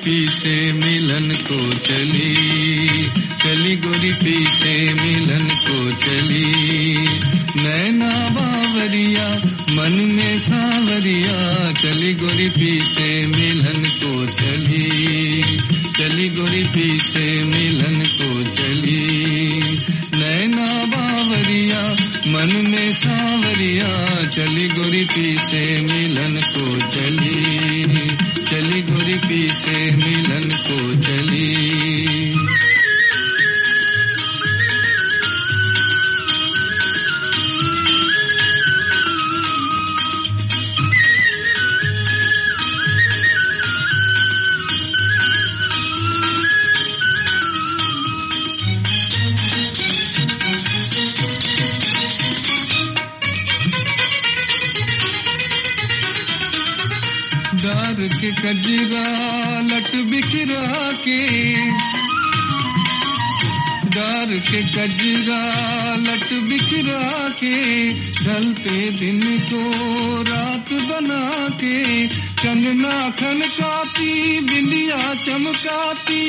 पीछे मिलन को चली, चली गोरी पीछे मिलन को चली। नैना बावरिया मन में सावरिया, चली गोरी पीछे मिलन को चली, चली गोरी पीछे मिलन को चली। नैना बावरिया मन में सावरिया, चली गोरी पीछे मिलन को चली, चली गोरी पीछे मिलन को चली। डार के कजरा लट बिखरा के, डार के कजरा लट बिखरा के, ढलते दिन को रात बना के, कंगना खनकाती बिंदिया चमकाती,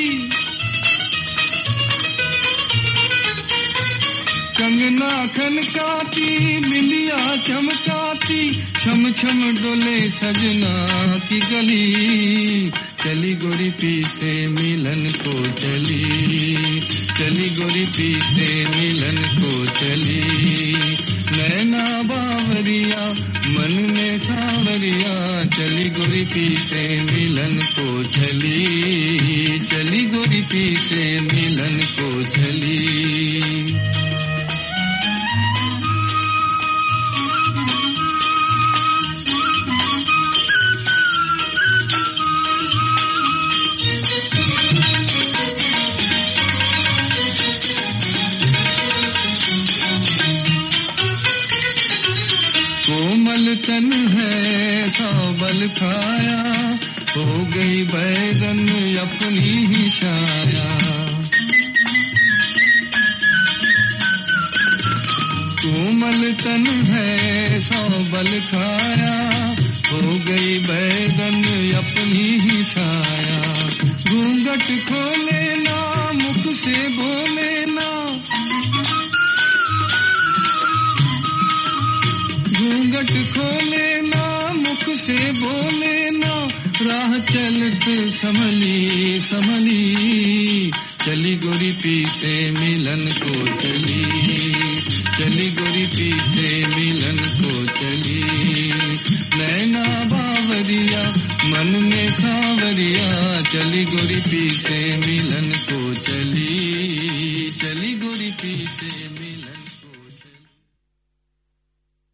कंगना खनकाती बिंदिया चमकाती, छम छम डोले सजना की गली, चली गोरी पीछे मिलन को चली, चली गोरी पीछे मिलन को चली। नैना बावरिया मन में सावरिया, चली गोरी पीछे मिलन को चली, चली गोरी पीछे मिलन को चली। कोमल तन है सौ बल खाया, हो गई बैगन अपनी ही छाया। कोमल तन है सौ बल खाया, हो गई बैगन अपनी ही छाया। घूंघट खोले ना मुख से बोले ना, घूंघट खोले ना मुख से बोले ना, राह चलत संभली संभली, चली गोरी पीछे मिलन को चली।